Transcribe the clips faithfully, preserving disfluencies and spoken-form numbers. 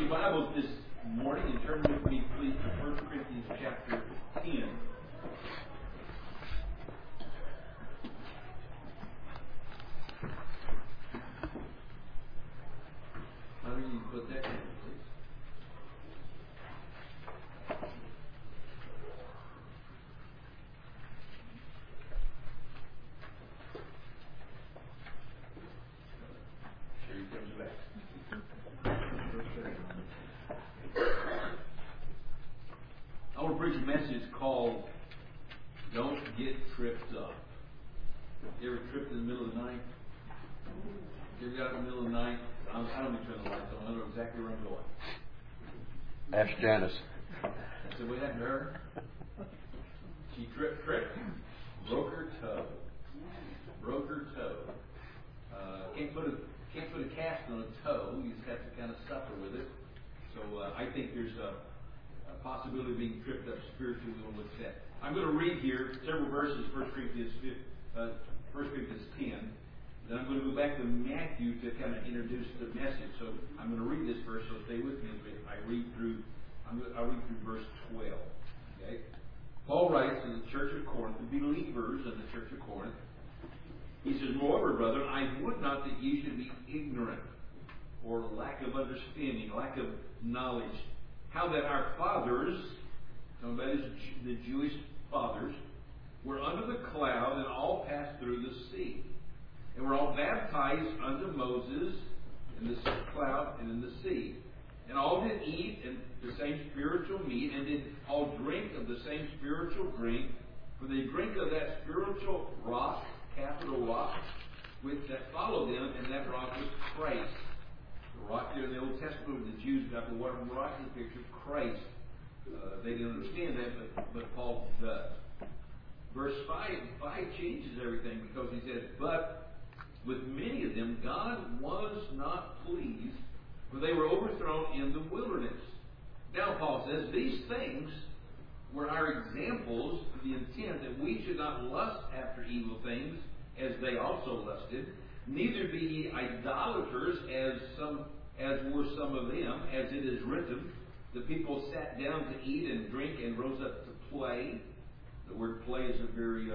your Bibles this morning and turn with me, please, to First Corinthians chapter ten. How do you put that in, please? Sure he comes back. I want to preach a message called Don't Get Tripped Up. You ever tripped in the middle of the night? You ever got up in the middle of the night? I'm, I don't need to turn the lights on. I know exactly where I'm going. Ask Janice. I said, what happened to her? She tripped, tripped. Broke her toe. Broke her toe. Uh, can't put a can't put a cast on a toe. You just have to kind of suffer with it. So uh, I think there's a, a possibility of being tripped up spiritually. We'll look at that. I'm going to read here several verses, First Corinthians uh, First Corinthians ten. Then I'm going to go back to Matthew to kind of introduce the message. So I'm going to read this verse. So stay with me as I read through. I'm going to, I'll read through verse twelve. Okay. Paul writes to the church of Corinth, the believers in the church of Corinth. He says, "Moreover, brethren, I would not that ye should be ignorant, or lack of understanding, lack of knowledge, how that our fathers, so that is the Jewish fathers, were under the cloud and all passed through the sea, and were all baptized unto Moses in the cloud and in the sea. And all did eat and the same spiritual meat, and did all drink of the same spiritual drink, for they drink of that spiritual rock, capital rock, which that followed them, and that rock was Christ." The rock there in the Old Testament, the Jews got the water from the rock in the picture of Christ. Uh, they didn't understand that, but, but Paul does. Verse five, five changes everything, because he says, "But with many of them God was not pleased, for they were overthrown in the wilderness." Now Paul says, these things were our examples for the intent that we should not lust after evil things, as they also lusted, neither be ye idolaters, as some as were some of them, as it is written, the people sat down to eat and drink and rose up to play. The word play is a very uh,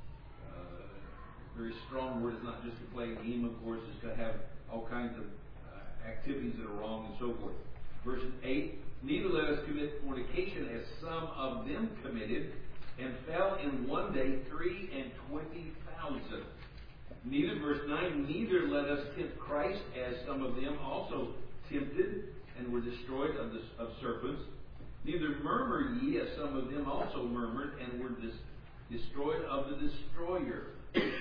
uh, very strong word. It's not just to play a game, of course. It's to have all kinds of uh, activities that are wrong and so forth. Verse eight, "Neither let us commit fornication, as some of them committed, and fell in one day three and twenty thousand. Neither," verse nine, "neither let us tempt Christ, as some of them also tempted, and were destroyed of, the, of serpents. Neither murmur ye, as some of them also murmured, and were dis- destroyed of the destroyer."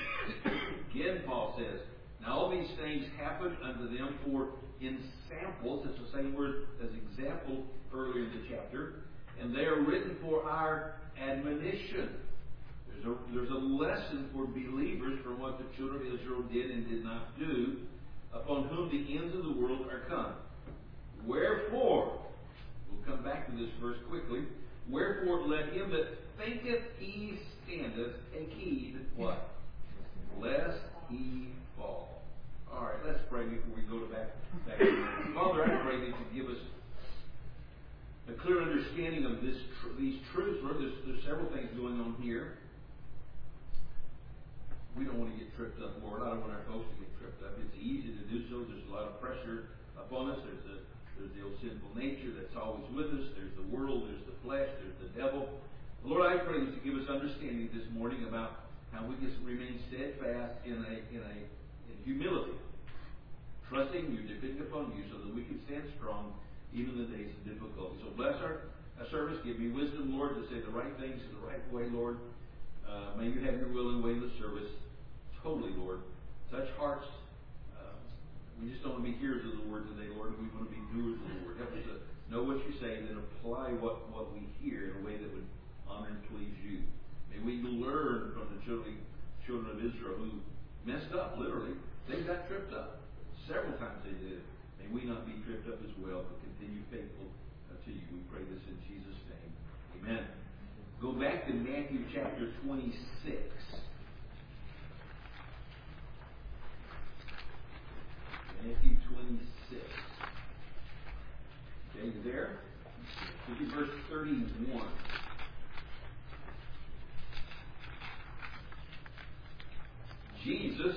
Again, Paul says, "Now all these things happened unto them for in samples," it's the same word as example earlier in the chapter, "and they are written for our admonition." There's a, there's a lesson for believers from what the children of Israel did and did not do, upon whom the ends of the world are come. "Wherefore," we'll come back to this verse quickly, "wherefore let him that thinketh he standeth take heed," what? "Lest he fall." All right, let's pray before we go to back. back to Father, I pray that you give us a clear understanding of this, tr- these truths. Lord, there's, there's several things going on here. We don't want to get tripped up, Lord. I don't want our folks to get tripped up. It's easy to do so. There's a lot of pressure upon us. There's the, there's the old sinful nature that's always with us. There's the world. There's the flesh. There's the devil. Lord, I pray that you give us understanding this morning about how we can remain steadfast in a in a in humility, trusting you, depending upon you, so that we can stand strong even in the days of difficulty. So bless our, our service. Give me wisdom, Lord, to say the right things in the right way, Lord. Uh, may you have your will and way in the service. Totally, Lord. Touch hearts. Uh, we just don't want to be hearers of the word today, Lord. We want to be doers of the word. Help us to know what you say and then apply what, what we hear in a way that would honor and please you. May we learn from the children, children of Israel who messed up, literally. They got tripped up. Several times they did. May we not be tripped up as well, but continue faithful uh, to you. We pray this in Jesus' name. Amen. Go back to Matthew chapter twenty-six. Matthew twenty-six. Okay, you there? Look at verse thirty-one. Jesus,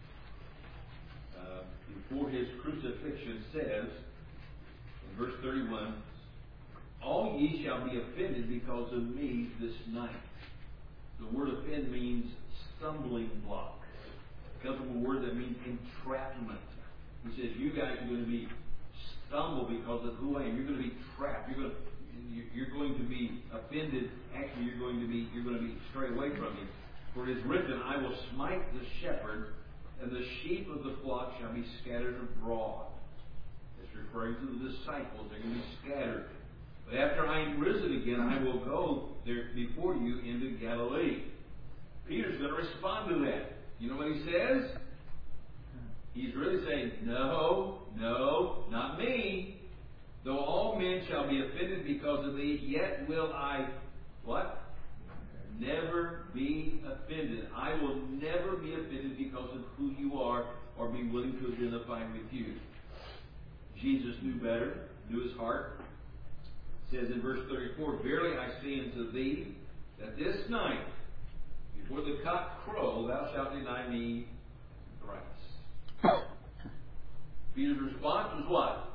uh, before his crucifixion, says in verse thirty-one, all ye shall be offended because of me this night. The word offend means stumbling block. It comes from a word that means entrapment. He says, you guys are going to be stumbled because of who I am. You're going to be trapped. You're going to, you're going to be offended. Actually, you're going to be you're going to be strayed away from me. For it is written, I will smite the shepherd, and the sheep of the flock shall be scattered abroad. It's referring to the disciples. They're going to be scattered. But after I am risen again, I will go there before you into Galilee. Peter's going to respond to that. You know what he says? He's really saying, no, no, not me. Though all men shall be offended because of thee, yet will I, what? Never be offended. I will never be offended because of who you are or be willing to identify with you. Jesus knew better, knew his heart. It says in verse thirty-four, verily I say unto thee, that this night, before the cock crow, thou shalt deny me thrice. Peter's response was what?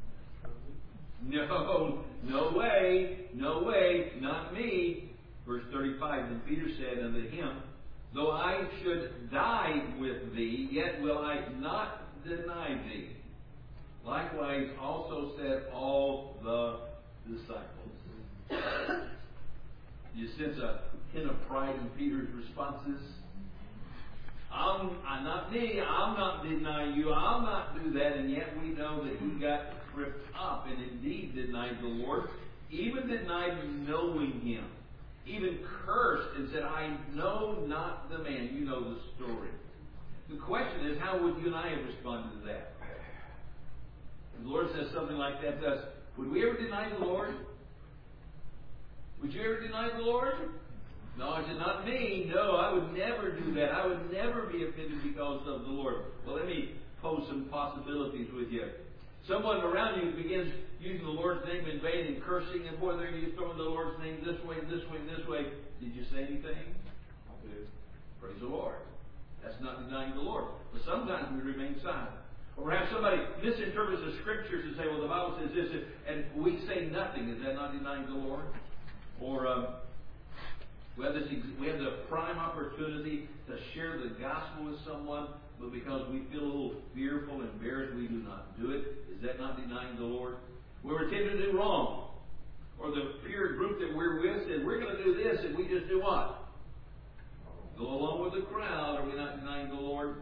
No, no way, no way, not me. Verse thirty-five, then Peter said unto him, though I should die with thee, yet will I not deny thee. Likewise also said all the disciples. You sense a hint of pride in Peter's responses? I'm, I'm not me, I'll not deny you, I'll not do that, and yet we know that he got tripped up and indeed denied the Lord, even denied knowing him, even cursed and said, I know not the man. You know the story. The question is, how would you and I have responded to that? If the Lord says something like that to us, would we ever deny the Lord? Would you ever deny the Lord? No, I said, not me. No, I would never do that. I would never be offended because of the Lord. Well, let me pose some possibilities with you. Someone around you begins using the Lord's name in vain and cursing, and boy, they're throwing the Lord's name this way, this way, this way. Did you say anything? I did. Praise the Lord. That's not denying the Lord. But sometimes we remain silent. Or perhaps somebody misinterprets the Scriptures and say, well, the Bible says this, and we say nothing. Is that not denying the Lord? Or um, we have this, we have the prime opportunity to share the gospel with someone, but because we feel a little fearful and embarrassed, we do not do it. Is that not denying the Lord? We were tempted to do wrong. Or the peer group that we're with said, we're going to do this, and we just do what? Go along with the crowd. Are we not denying the Lord?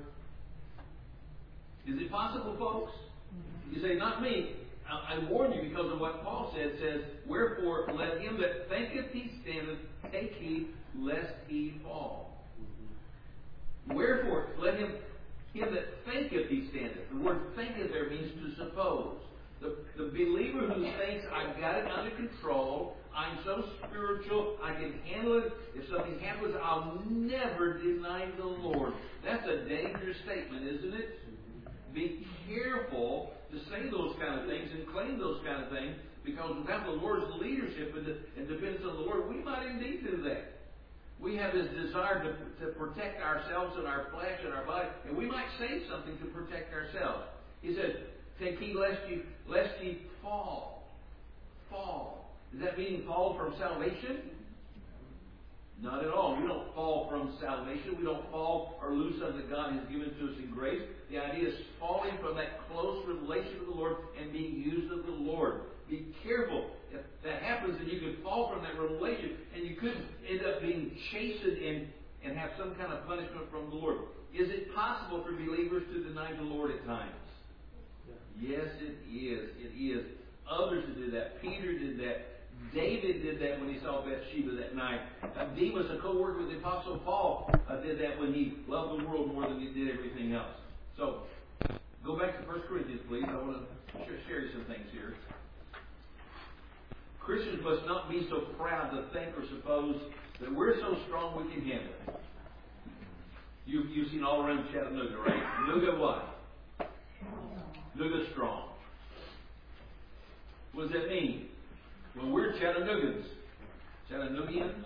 Is it possible, folks? You say, not me. I, I warn you because of what Paul said. Says, wherefore let him that thinketh he standeth take heed lest he fall. Wherefore let him him that thinketh he standeth. The word thinketh there means to suppose. The, the believer who thinks, I've got it under control, I'm so spiritual, I can handle it. If something happens, I'll never deny the Lord. That's a dangerous statement, isn't it? Be careful to say those kind of things and claim those kind of things, because without the Lord's leadership and, and dependence on the Lord, we might indeed do that. We have this desire to, to protect ourselves and our flesh and our body, and we might say something to protect ourselves. He says, take heed lest you, lest ye fall. Fall. Does that mean fall from salvation? Not at all. We don't fall from salvation. We don't fall or lose something that God has given to us in grace. The idea is falling from that close relation with the Lord and being used of the Lord. Be careful. If that happens, then you could fall from that relation and you could end up being chastened and, and have some kind of punishment from the Lord. Is it possible for believers to deny the Lord at times? Yes, it is. It is. Others did that. Peter did that. David did that when he saw Bathsheba that night. Uh, Demas, a co-worker with the Apostle Paul, uh, did that when he loved the world more than he did everything else. So, go back to First Corinthians, please. I want to share, share you some things here. Christians must not be so proud to think or suppose that we're so strong we can handle it. You, you've seen all around Chattanooga, right? Nooga what? Nooga strong. What does that mean? Well, we're Chattanoogians. Chattanoogians?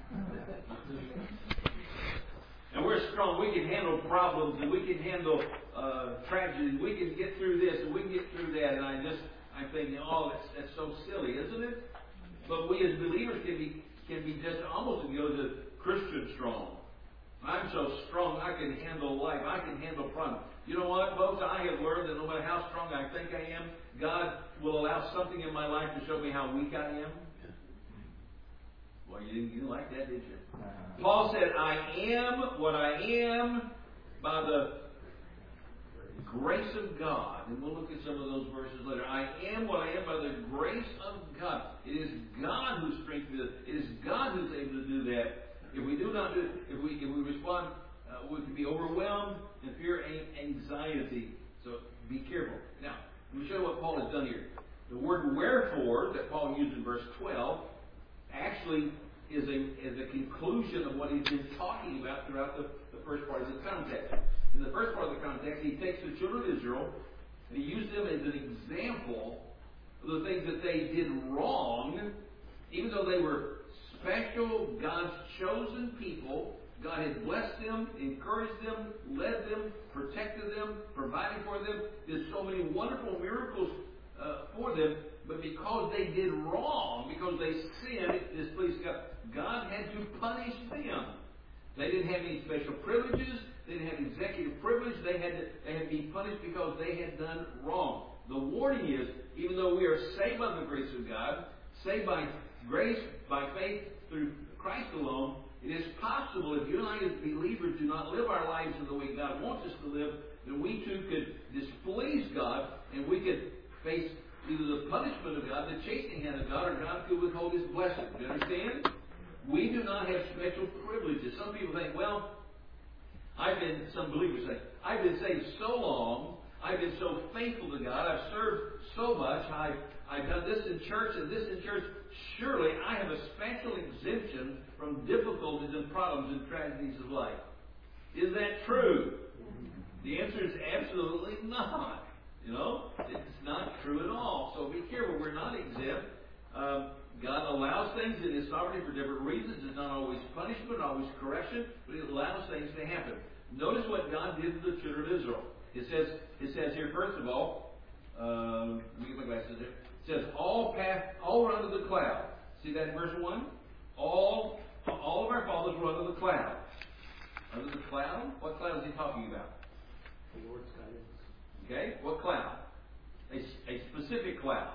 And we're strong. We can handle problems, and we can handle uh, tragedies. We can get through this, and we can get through that. And I just, I'm thinking, oh, that's, that's so silly, isn't it? But we as believers can be can be just almost as good as Christian strong. I'm so strong, I can handle life. I can handle problems. You know what, folks? I have learned that no matter how strong I think I am, God will allow something in my life to show me how weak I am. Well, you didn't, you didn't like that, did you? Paul said, I am what I am by the grace of God. And we'll look at some of those verses later. I am what I am by the grace of God. It is God who strengthens us. It is God who's able to do that. If we do not do it, if we, if we respond, uh, we can be overwhelmed in fear and anxiety. So be careful. Now, let me show you what Paul has done here. The word wherefore that Paul used in verse twelve actually is a is a conclusion of what he's been talking about throughout the, the first part of the context. In the first part of the context, he takes the children of Israel and he used them as an example of the things that they did wrong, even though they were special, God's chosen people. God had blessed them, encouraged them, led them, protected them, provided for them, did so many wonderful miracles uh, for them. But because they did wrong, because they sinned, it displeased God, God had to punish them. They didn't have any special privileges. They didn't have executive privilege. They had to, they had to be punished because they had done wrong. The warning is, even though we are saved by the grace of God, saved by grace, by faith through Christ alone, it is possible if you and I as believers do not live our lives in the way God wants us to live, that we too could displease God and we could face either the punishment of God, the chastening hand of God, or God could withhold His blessing. Do you understand? We do not have special privileges. Some people think, well, I've been, some believers say, I've been saved so long, I've been so faithful to God, I've served so much, I've, I've done this in church and this in church, surely I have a special exemption from difficulties and problems and tragedies of life. Is that true? The answer is absolutely not. You know, it's not true at all. So be careful. We're not exempt. Um, God allows things in His sovereignty for different reasons. It's not always punishment, always correction, but He allows things to happen. Notice what God did to the children of Israel. It says, it says here, first of all, um, let me get my glasses there. It says, all path, all were under the cloud. See that in verse one? All, all of our fathers were under the cloud. Under the cloud? What cloud is he talking about? The Lord's guidance. Okay, what cloud? A, a specific cloud.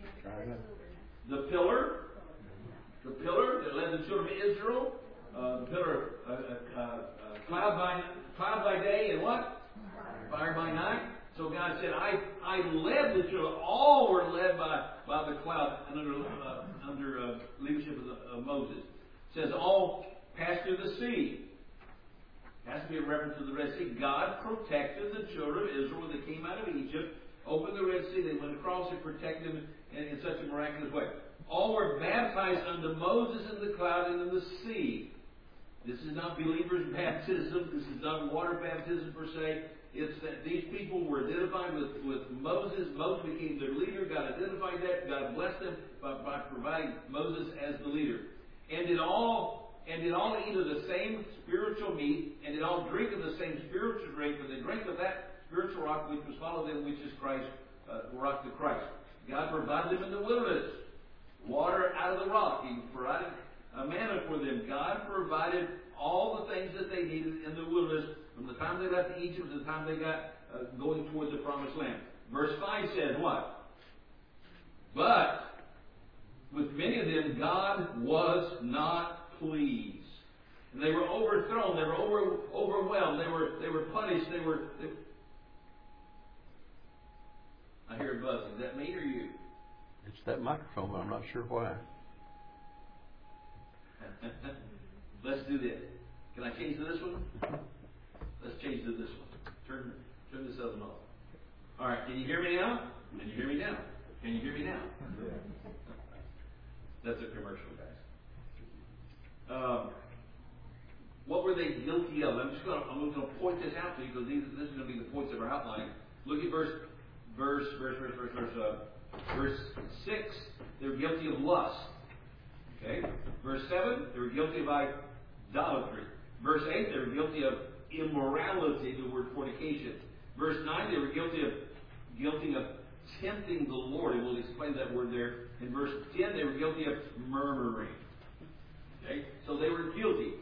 The pillar. The pillar that led the children of Israel. Uh, the pillar, uh, uh, uh, cloud by cloud by day and what? Fire by night. So God said, I I led the children. All were led by, by the cloud and under uh, under uh, leadership of, the, of Moses. It says all passed through the sea. Has to be a reference to the Red Sea. God protected the children of Israel when they came out of Egypt, opened the Red Sea, they went across and protected them in, in such a miraculous way. All were baptized unto Moses in the cloud and in the sea. This is not believers' baptism. This is not water baptism per se. It's that these people were identified with, with Moses. Moses became their leader. God identified that. God blessed them by, by providing Moses as the leader. And did all and did all eat of the same spiritual meat, and did all drink of the same spiritual drink, for they drank of that spiritual rock which was followed them, which is Christ, uh, rock to Christ. God provided them in the wilderness, water out of the rock. He provided a manna for them. God provided all the things that they needed in the wilderness from the time they left Egypt to the time they got uh, going toward the promised land. Verse five says what? But with many of them God was not pleased. And they were overthrown. They were over, overwhelmed. They were they were punished. They were. They... I hear a buzz. Is that me or you? It's that microphone, but I'm not sure why. Let's do this. Can I change to this one? Let's change to this one. Turn turn this other one off. All right. Can you hear me now? Can you hear me now? Can you hear me now? That's a commercial, guys. Um, what were they guilty of? I'm just going to I'm going to point this out to you because these, this is going to be the points of our outline. Look at verse verse verse verse verse verse uh, Verse six, they were guilty of lust. Okay? Verse seven, they were guilty of idolatry. Verse eight, they were guilty of immorality, the word fornication. Verse nine, they were guilty of guilty of tempting the Lord, and we'll explain that word there. In verse ten, they were guilty of murmuring. Okay? So they were guilty.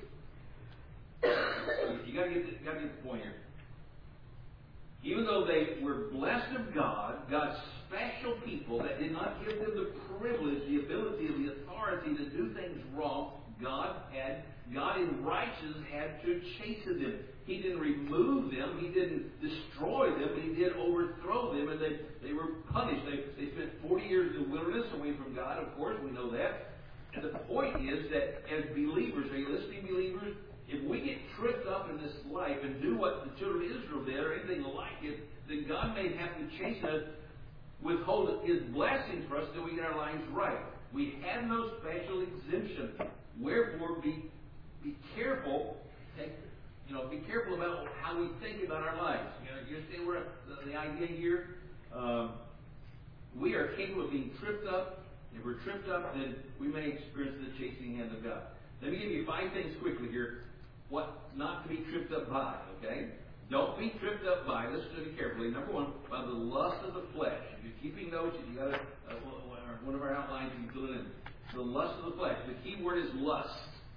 You gotta get the, gotta get the point here. Even though they were blessed of God, God's special people that did not give them the privilege, the ability, the authority to do things wrong, God had, God in righteousness had to chasten them. He didn't remove them, He didn't destroy them, but He did overthrow them, and they, they were punished. They, they spent forty years in the wilderness away from God, of course, we know that. And the point is that as believers, are you listening, believers? If we get tripped up in this life and do what the children of Israel did or anything like it, then God may have to chasten us, withhold His blessings for us until we get our lives right. We have no special exemption. Wherefore, be be careful. Take, you know, be careful about how we think about our lives. You know, you understand where the, the idea here? Um, we are capable of being tripped up. If we're tripped up, then we may experience the chastening hand of God. Let me give you five things quickly here. What not to be tripped up by, okay? Don't be tripped up by, listen to me carefully, number one, by the lust of the flesh. If you're keeping notes, if you got a, uh, one of our outlines, you can fill it in. The lust of the flesh. The key word is lust.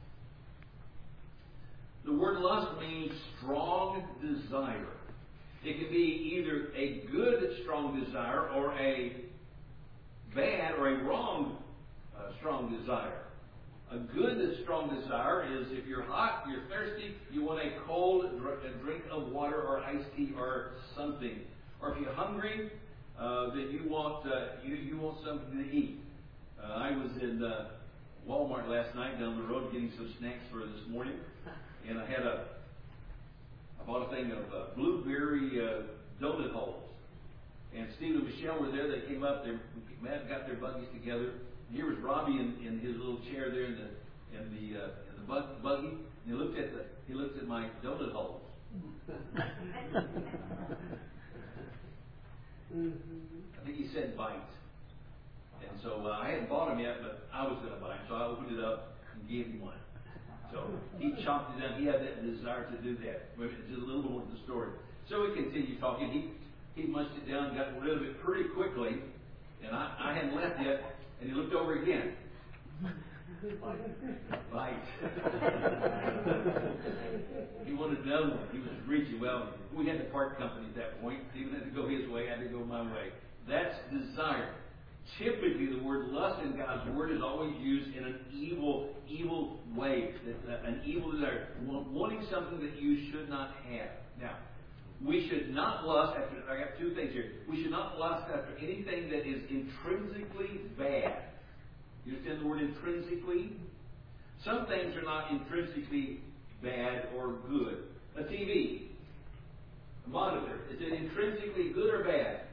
The word lust means strong desire. It can be either a good strong desire or a bad or a wrong uh, strong desire. A good strong desire is if you're hot, you're thirsty, you want a cold drink of water or iced tea or something. Or if you're hungry, uh, then you want uh, you you want something to eat. Uh, I was in uh, Walmart last night down the road getting some snacks for this morning, and I had a I bought a thing of uh, blueberry uh, donut holes. And Steve and Michelle were there. They came up. They got their buggies together. Here was Robbie in, in his little chair there in the in the uh, in the bug, buggy. And he looked at the he looked at my donut holes. I think he said bite. And so uh, I hadn't bought them yet, but I was going to buy them. So I opened it up and gave him one. So he chomped it down. He had that desire to do that. Just a little more of the story. So we continued talking. He he munched it down, got rid of it pretty quickly, and I, I hadn't left yet. And he looked over again. Bite. He wanted another one. He was reaching. Well, we had to part company at that point. Stephen had to go his way. I had to go my way. That's desire. Typically, the word lust in God's Word is always used in an evil, evil way. An evil desire. Wanting something that you should not have. Now, we should not lust after, I got two things here. We should not lust after anything that is intrinsically bad. You understand the word intrinsically? Some things are not intrinsically bad or good. A T V, a monitor, is it intrinsically good or bad?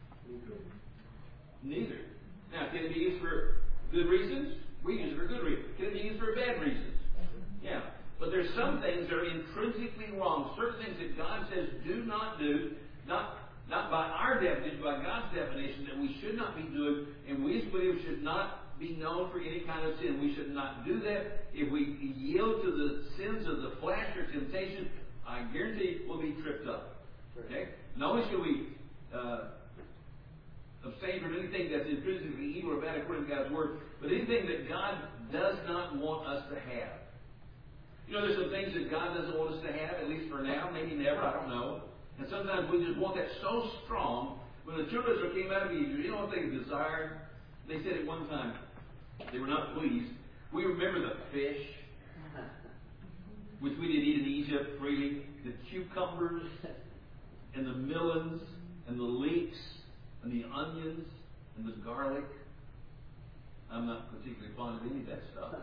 Neither. Now, can it be used for good reasons? We use it for good reasons. Can it be used for bad reasons? Yeah. But there's some things that are intrinsically wrong. Certain things that God says do not do, not not by our definition, by God's definition, that we should not be doing, and we as believers should not be known for any kind of sin. We should not do that. If we yield to the sins of the flesh or temptation, I guarantee we'll be tripped up. Okay? Not only should we uh, abstain from anything that's intrinsically evil or bad according to God's Word, but anything that God does not want us to have. You know, there's some things that God doesn't want us to have, at least for now, maybe never, I don't know. And sometimes we just want that so strong. When the children of Israel came out of Egypt, you know what they desired? They said at one time, they were not pleased. We remember the fish, which we did eat in Egypt freely, the cucumbers, and the melons, and the leeks, and the onions, and the garlic. I'm not particularly fond of any of that stuff.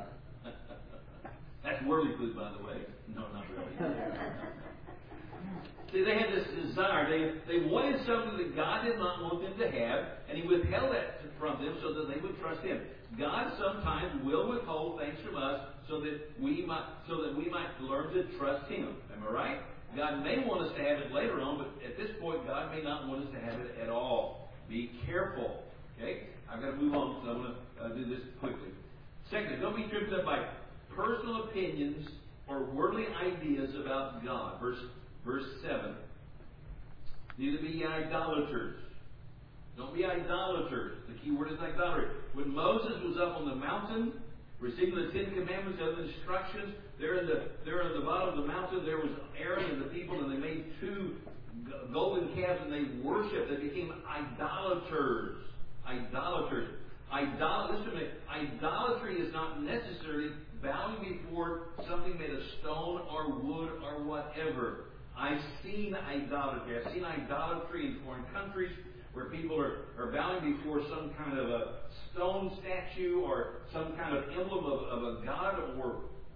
That's worldly food, by the way. No, not really. See, they had this desire. They, they wanted something that God did not want them to have, and He withheld that from them so that they would trust Him. God sometimes will withhold things from us so that we might so that we might learn to trust Him. Am I right? God may want us to have it later on, but at this point, God may not want us to have it at all. Be careful. Okay? I've got to move on, so I want to uh, do this quickly. Second, don't be tripped up by personal opinions or worldly ideas about God. Verse, verse seven. Neither be ye idolaters. Don't be idolaters. The key word is idolatry. When Moses was up on the mountain, receiving the Ten Commandments and the instructions, there in the there at the bottom of the mountain, there was Aaron and the people, and they made two golden calves, and they worshipped. They became idolaters. Idolaters. Idol- Listen to me. Idolatry is not necessarily bowing before something made of stone or wood or whatever. I've seen idolatry. I've seen idolatry in foreign countries where people are, are bowing before some kind of a stone statue or some kind of emblem of, of a god or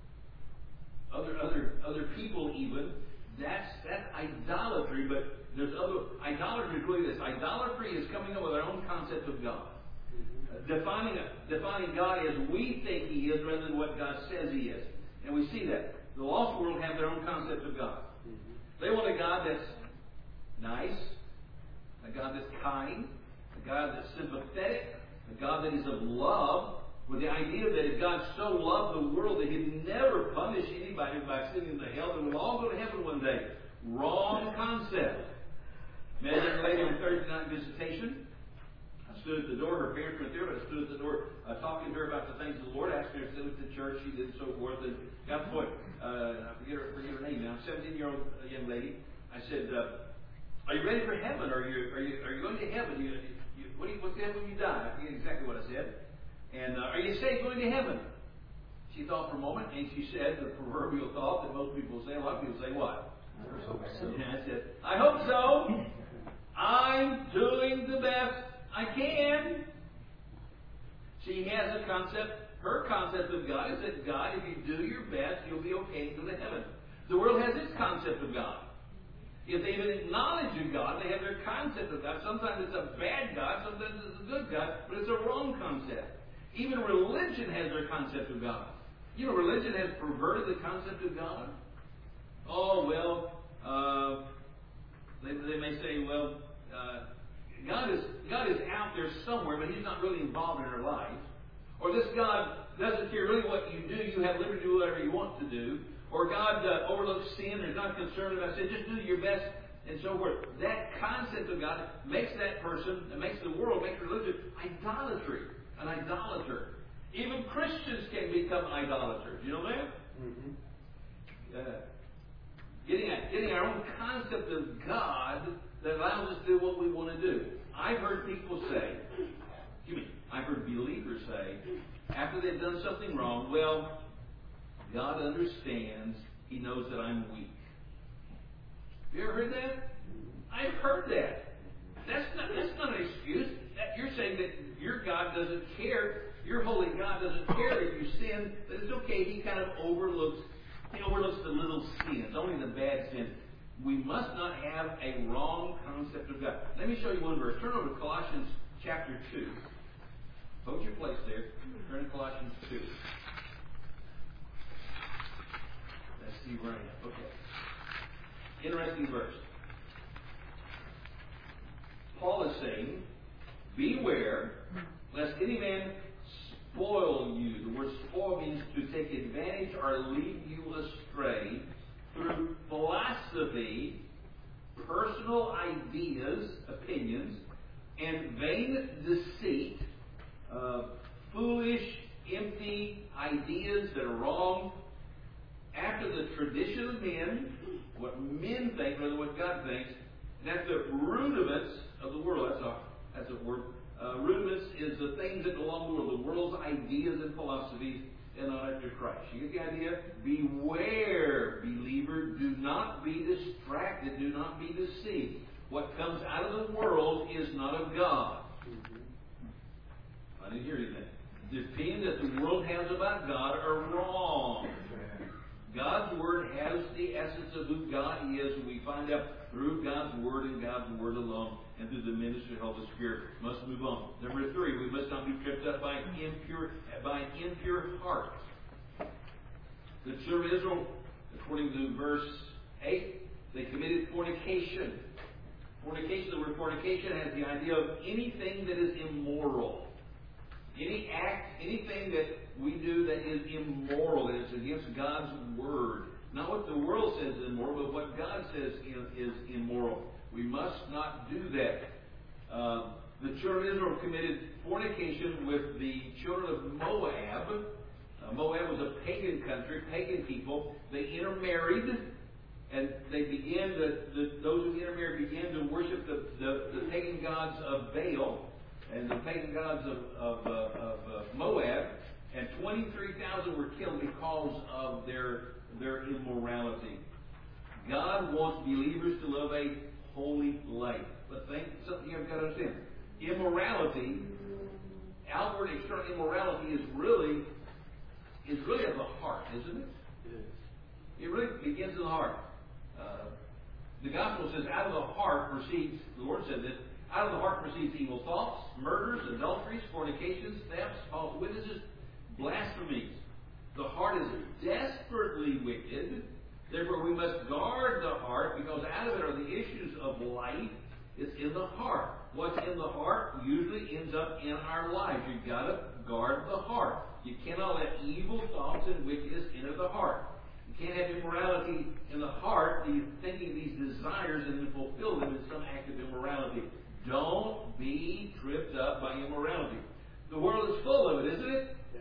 other other other people even. That's that's idolatry, but there's other idolatry is really this. Idolatry is coming up with our own concept of God. Defining defining God as we think He is rather than what God says He is. And we see that. The lost world have their own concept of God. They want a God that's nice, a God that's kind, a God that's sympathetic, a God that is of love, with the idea that if God so loved the world that He'd never punish anybody by sending them to hell, that we'll all go to heaven one day. Wrong concept. Met a young lady on Thursday night visitation. I stood at the door. Her parents weren't there, but I stood at the door uh, talking to her about the things of the Lord. Asked her to sit at the church. She did so forth. And got the point. Uh, I forget her, forget her name now. seventeen-year-old young lady. I said, uh, "Are you ready for heaven? Are you are you are you going to heaven? You, you, what do you, what's the heaven when you die?" I forget exactly what I said. And uh, are you safe going to heaven? She thought for a moment, and she said the proverbial thought that most people say. A lot of people say what? I hope so. And I said, "I hope so. I'm doing the best I can." She has a concept. Her concept of God is that God, if you do your best, you'll be okay to go to heaven. The world has its concept of God. If they even acknowledge a God, they have their concept of God. Sometimes it's a bad God, sometimes it's a good God, but it's a wrong concept. Even religion has their concept of God. You know, religion has perverted the concept of God. Oh, well, uh, they, they may say, well, uh, God is God is out there somewhere, but He's not really involved in our life. Or this God doesn't care really what you do. You have liberty to do whatever you want to do. Or God uh, overlooks sin and is not concerned about sin. Just do your best and so forth. That concept of God makes that person, and makes the world, makes religion, idolatry. An idolater. Even Christians can become idolaters. You know that? Mm-hmm. Uh, getting, a, getting our own concept of God that allows us to do what we want to do. I've heard people say, excuse me, I've heard believers say, after they've done something wrong, well, God understands. He knows that I'm weak. Have you ever heard that? I've heard that. That's not, that's not an excuse. That, you're saying that your God doesn't care, your holy God doesn't care if you sin, that it's okay. He kind of overlooks, he overlooks the little sins, only the bad sins. We must not have a wrong concept of God. Let me show you one verse. Turn over to Colossians chapter two. Hold your place there. Turn to Colossians two. Let's see where I am. Okay. Interesting verse. Paul is saying, beware lest any man spoil you. The word spoil means to take advantage or lead you astray through philosophy, personal ideas, opinions, and vain deceit, uh, foolish, empty ideas that are wrong, after the tradition of men, what men think rather than what God thinks, and after the rudiments of the world. That's a, that's a word. Uh, rudiments is the things that belong to the world, the world's ideas and philosophies, and not after Christ. You get the idea? Beware, believer. Do not be distracted. Do not be deceived. What comes out of the world is not of God. I didn't hear anything. The opinions that the world has about God are wrong. God's Word has the essence of who God is, and we find out through God's Word and God's Word alone, and through the ministry of the Holy Spirit. Must move on. Number three, we must not be tripped up by an impure, by an impure heart. The children of Israel, according to verse eight, they committed fornication. Fornication, the word fornication has the idea of anything that is immoral. Any act, anything that we do that is immoral, that is against God's word. Not what the world says is immoral, but what God says is immoral. We must not do that. Uh, the children of Israel committed fornication with the children of Moab. Uh, Moab was a pagan country, pagan people. They intermarried, and they began to, the, those who intermarried began to worship the, the, the pagan gods of Baal and the pagan gods of, of, uh, of uh, Moab, and twenty-three thousand were killed because of their, their immorality. God wants believers to live a holy life. But think something you've got to understand. Immorality, outward external immorality is really is really of the heart, isn't it? It is. It really begins in the heart. Uh, the gospel says, out of the heart proceeds, the Lord said this, out of the heart proceeds evil thoughts, murders, adulteries, fornications, thefts, false witnesses, blasphemies. The heart is desperately wicked. Therefore, we must guard the heart, because out of it are the issues of life. It's in the heart. What's in the heart usually ends up in our lives. You've got to guard the heart. You cannot let evil thoughts and wickedness enter the heart. You can't have immorality in the heart, these thinking these desires, and then fulfill them in some act of immorality. Don't be tripped up by immorality. The world is full of it, isn't it? Yes.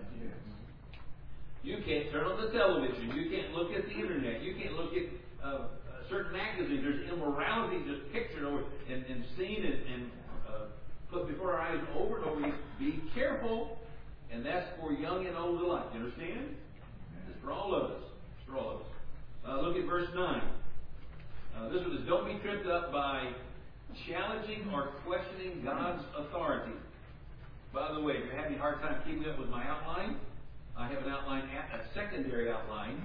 You can't turn on the television. You can't look at the internet. You can't look at uh, certain magazines. There's immorality just pictured over and, and seen and, and uh, put before our eyes over and over again. Be careful. And that's for young and old alike. You understand? It's for all of us. It's for all of us. Uh, look at verse nine. Uh, this one is, don't be tripped up by challenging or questioning God's authority. By the way, if you're having a hard time keeping up with my outline, I have an outline, a secondary outline,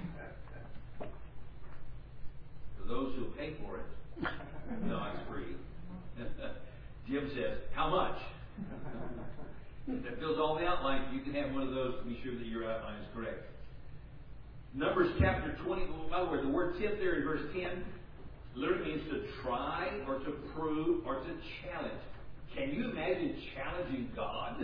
for those who pay for it. No, it's free. Jim says, how much? That fills all the outlines. You can have one of those to be sure that your outline is correct. Numbers chapter twenty, by the way, the word tip there in verse ten literally means to try or to prove or to challenge. Can you imagine challenging God?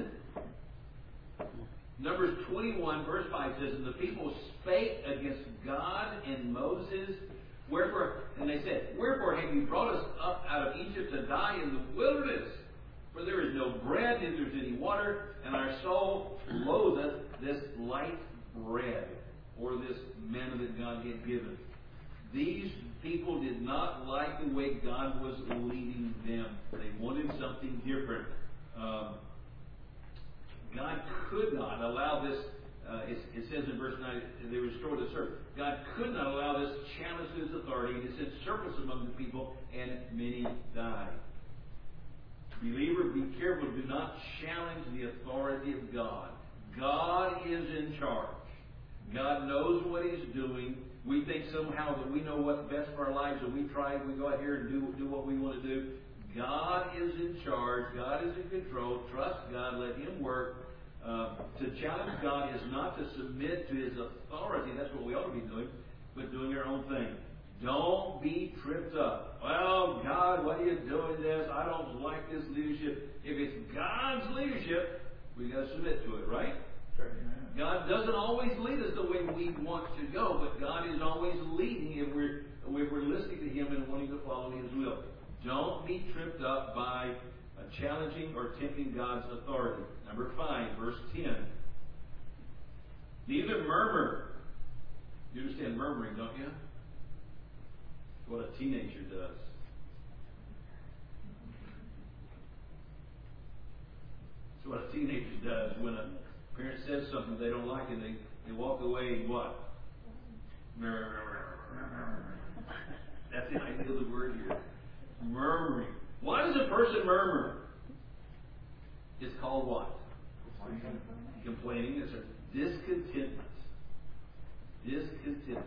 Numbers twenty-one, verse five says, and the people spake against God and Moses. Wherefore, and they said, wherefore have you brought us up out of Egypt to die in the wilderness? For there is no bread, neither is any water, and our soul loatheth this light bread, or this manna that God had given. These people did not like the way God was leading them. They wanted something different. Um, God could not allow this, uh, it, it says in verse nine, they restored the servant. God could not allow this challenge to his authority, and it sent serpents among the people, and many died. Believer, be careful. Do not challenge the authority of God. God is in charge. God knows what He's doing. We think somehow that we know what's best for our lives, and we try, we go out here and do, do what we want to do. God is in charge. God is in control. Trust God. Let Him work. Uh, to challenge God is not to submit to His authority. That's what we ought to be doing, but doing our own thing. Don't be tripped up. Well, God, why are you doing this? I don't like this leadership. If it's God's leadership, we've got to submit to it, right? Sure. God doesn't always lead us the way we want to go, but God is always leading if we're, if we're listening to Him and wanting to follow His will. Don't be tripped up by uh, challenging or tempting God's authority. Number five, verse ten. Neither murmur. You understand murmuring, don't you? What a teenager does. It's what a teenager does when a parent says something they don't like and they, they walk away and what? That's the idea of the word here. Murmuring. Why does a person murmur? It's called what? Complaining. Complaining. It's a discontentment. Discontentment.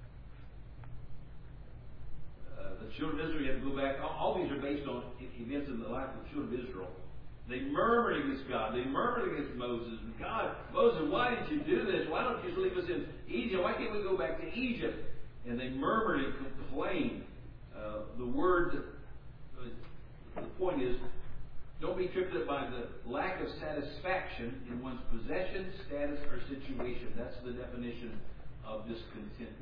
Uh, the children of Israel, you have to go back. All, all these are based on events in the life of the children of Israel. They murmured against God. They murmured against Moses. God, Moses, why did you do this? Why don't you just leave us in Egypt? Why can't we go back to Egypt? And they murmured and complained. Uh, the word, The point is, don't be tripped up by the lack of satisfaction in one's possession, status, or situation. That's the definition of discontentment.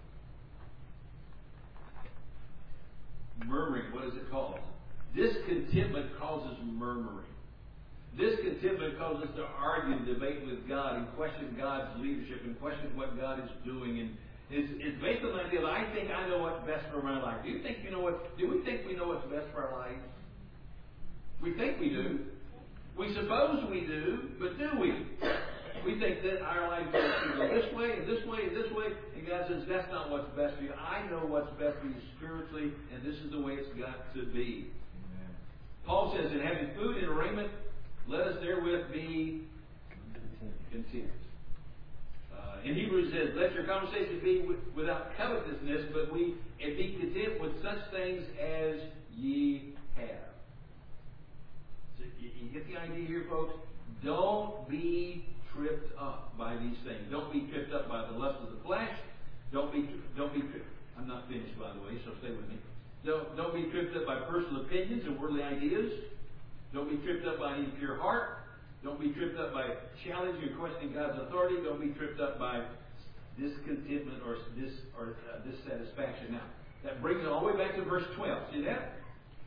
Murmuring, what is it called? Discontentment causes murmuring. Discontentment causes us to argue and debate with God and question God's leadership and question what God is doing. And it's, it's based on the idea that I think I know what's best for my life. Do you think you know what? Do we think we know what's best for our life? We think we do. We suppose we do, but do we? We think that our life is going to go this way and this way and this way, and God says that's not what's best for you. I know what's best for you spiritually, and this is the way it's got to be. Amen. Paul says, in having food and raiment, let us therewith be content. Uh, in Hebrews it says, let your conversation be with, without covetousness, but we and be content with such things as ye have. So you, you get the idea here, folks? Don't be tripped up by these things. Don't be tripped up by the lust of the flesh. Don't be don't be tripped. I'm not finished, by the way, so stay with me. Don't, don't be tripped up by personal opinions and worldly ideas. Don't be tripped up by an impure heart. Don't be tripped up by challenging or questioning God's authority. Don't be tripped up by discontentment or dis or uh, dissatisfaction. Now, that brings it all the way back to verse twelve. See that?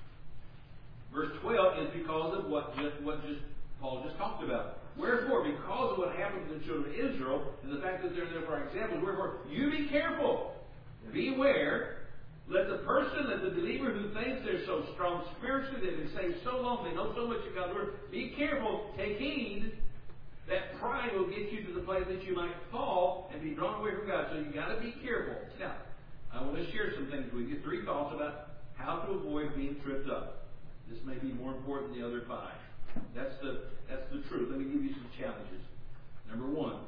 Verse twelve is because of what just what just Paul just talked about. Wherefore, because of what happened to the children of Israel and the fact that they're there for our examples, wherefore, you be careful. Beware. Let the person, let the believer who thinks they're so strong spiritually, they've been saved so long, they know so much of God's Word, be careful, take heed. That pride will get you to the place that you might fall and be drawn away from God. So you've got to be careful. Now, I want to share some things with you. Three thoughts about how to avoid being tripped up. This may be more important than the other five. That's the that's the truth. Let me give you some challenges. Number one.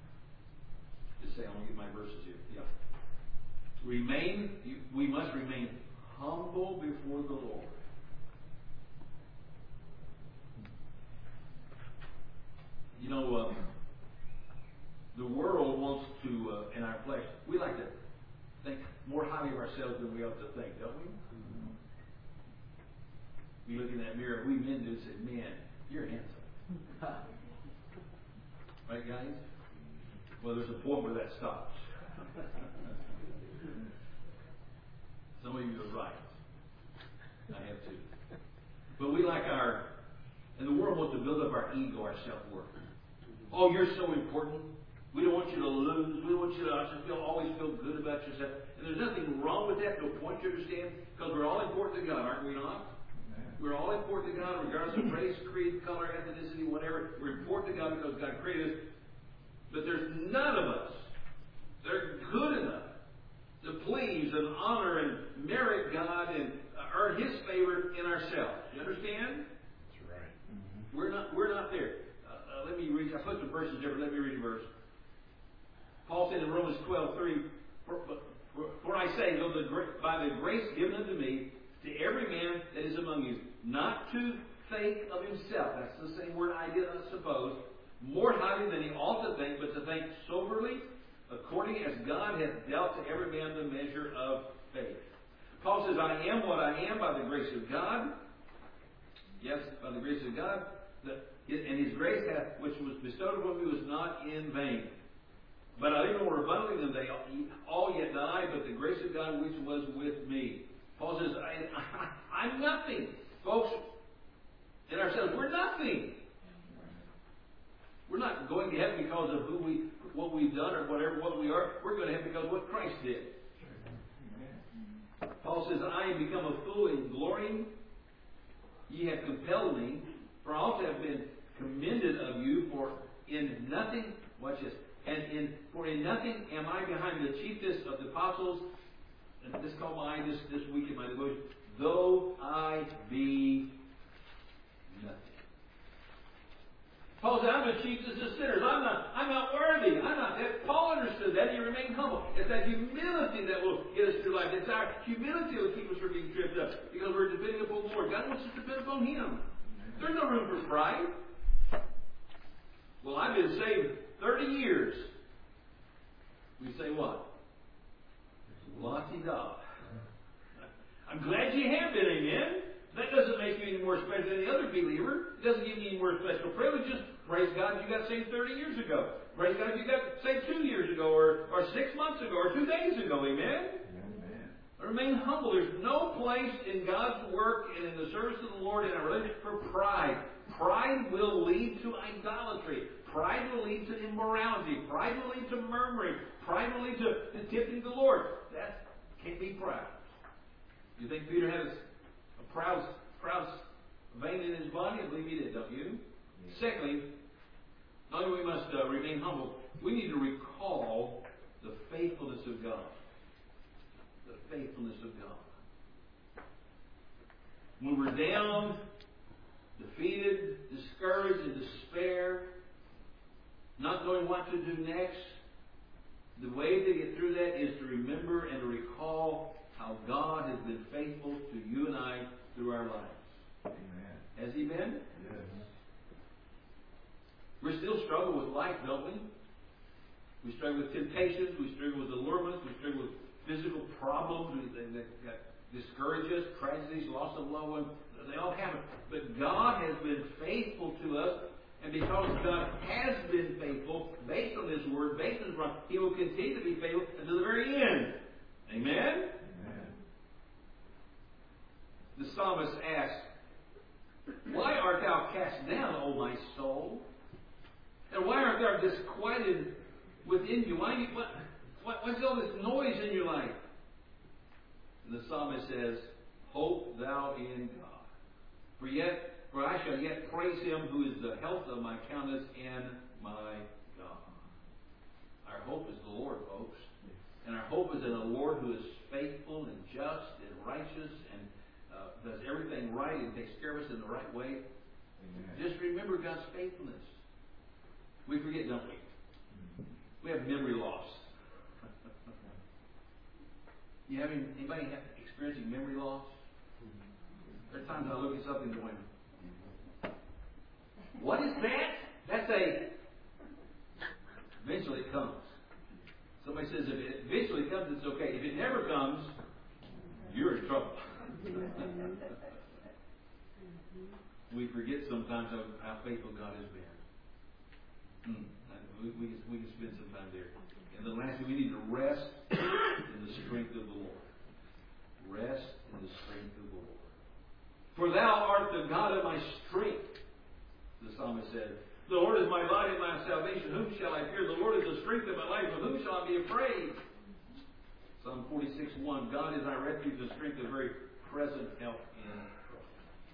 Just say, I want to get my verses here. Yeah. Remain, we must remain humble before the Lord. You know, um, the world wants to, uh, in our flesh, we like to think more highly of ourselves than we ought to think, don't we? Mm-hmm. We look in that mirror, we men do, and say, man, you're handsome. Right, guys? Well, there's a point where that stops. Some of you are right. I have too. But we like our, and the world wants to build up our ego, our self-worth. Oh, you're so important. We don't want you to lose. We don't want you to just feel, always feel good about yourself. And there's nothing wrong with that, no point, you understand? Because we're all important to God, aren't we not? We're all important to God, regardless of race, creed, color, ethnicity, whatever. We're important to God because God created us. But there's none of us that are good enough to please and honor and merit God and earn His favor in ourselves. You understand? That's right. Mm-hmm. We're not. We're not there. Uh, uh, let me read. I put some verses there, but let me read a verse. Paul said in Romans twelve three, for, for, for I say, though the by the grace given unto me, to every man that is among you, not to think of himself. That's the same word I did, I suppose. More highly than he ought to think, but to think soberly, according as God hath dealt to every man the measure of faith. Paul says, I am what I am by the grace of God. Yes, by the grace of God. And His grace hath, which was bestowed upon me, was not in vain. But I live more abundantly than they all, yet not I, but the grace of God which was with me. Paul says, I, I, I'm nothing. Folks, in ourselves, we're nothing. We're not going to heaven because of who we, what we've done or whatever, what we are. We're going to heaven because of what Christ did. Paul says, I am become a fool in glorying. Ye have compelled me, for I also have been commended of you, for in nothing, watch this, and in for in nothing am I behind the chiefest of the apostles. And this caught my eye this, this week in my devotion. Though I be nothing. Paul said, I'm the chiefest of sinners. I'm not, I'm not worthy. I'm not that. Paul understood that. He remained humble. It's that humility that will get us through life. It's our humility that will keep us from being tripped up. Because we're depending upon the Lord. God wants us to depend upon Him. There's no room for pride. Well, I've been saved thirty years. We say what? La-ti-da. I'm glad you have been, amen? That doesn't make you any more special than any other believer. It doesn't give you any more special privileges. Praise God you got saved thirty years ago. Praise God you got saved two years ago, or, or six months ago, or two days ago. Amen? Amen. Remain humble. There's no place in God's work and in the service of the Lord in a relationship for pride. Pride will lead to idolatry. Pride will lead to immorality. Pride will lead to murmuring. Pride will lead to, to tempting the Lord. That can't be proud. You think Peter had a proud, proud vein in his body? I believe he did, don't you? Yeah. Secondly, not only we must uh, remain humble, we need to recall the faithfulness of God. The faithfulness of God. When we're down, defeated, discouraged, in despair, not knowing what to do next, the way to get through that is to remember and to recall how God has been faithful to you and I through our lives. Amen. Has He been? Yes. We still struggle with life, don't we? We struggle with temptations. We struggle with allurements. We struggle with physical problems that, that discourage us, tragedies, loss of loved ones. They all happen. But God has been faithful to us. And because God has been faithful, based on His Word, based on His promise, He will continue to be faithful until the very end. Amen? Amen. The psalmist asks, "Why art thou cast down, O my soul? And why art thou disquieted within you? Why, what, what, what's all this noise in your life?" And the psalmist says, "Hope thou in God. For yet, for I shall yet praise Him who is the health of my countenance and my God." Our hope is the Lord, folks. And our hope is in a Lord who is faithful and just and righteous and uh, does everything right and takes care of us in the right way. Amen. Just remember God's faithfulness. We forget, don't we? We have memory loss. You having anybody have, experiencing memory loss? There are times I look at something going, "What is that?" That's a. Eventually it comes. Somebody says if it eventually comes, it's okay. If it never comes, you're in trouble. We forget sometimes how, how faithful God has been. Hmm. We, we, can, we can spend some time there. And then lastly, we need to rest in the strength of the Lord. Rest in the strength of the Lord. "For thou art the God of my strength," the psalmist said. "The Lord is my light and my salvation. Whom shall I fear? The Lord is the strength of my life. Of whom shall I be afraid?" Psalm forty-six one. God is our refuge and strength, a very present help in trouble.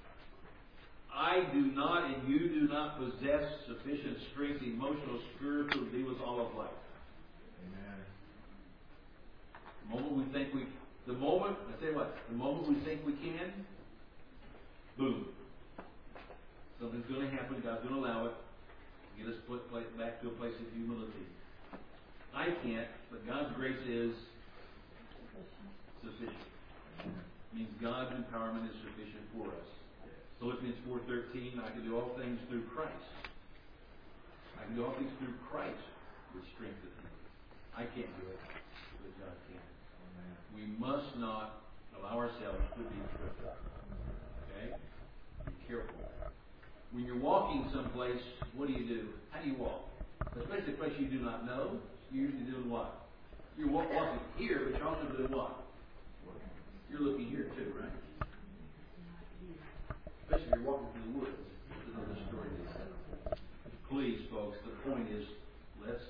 I do not and you do not possess sufficient strength, emotional, spiritual, to deal with all of life. Amen. The moment we think we, the moment, I tell you what, the moment we think we can, boom. Something's going to happen. God's going to allow it. Get us put back to a place of humility. I can't, but God's grace is sufficient. It means God's empowerment is sufficient for us. Philippians four thirteen, "I can do all things through Christ." I can do all things through Christ, which strengthens me. I can't do it, but God can. We must not allow ourselves to be tripped up. Okay? Be careful. When you're walking someplace, what do you do? How do you walk? Especially a place you do not know, you're usually doing what? You're walking here, but you're also doing what? You're looking here too, right? Especially if you're walking through the woods. That's another story. Please, folks, the point is, let's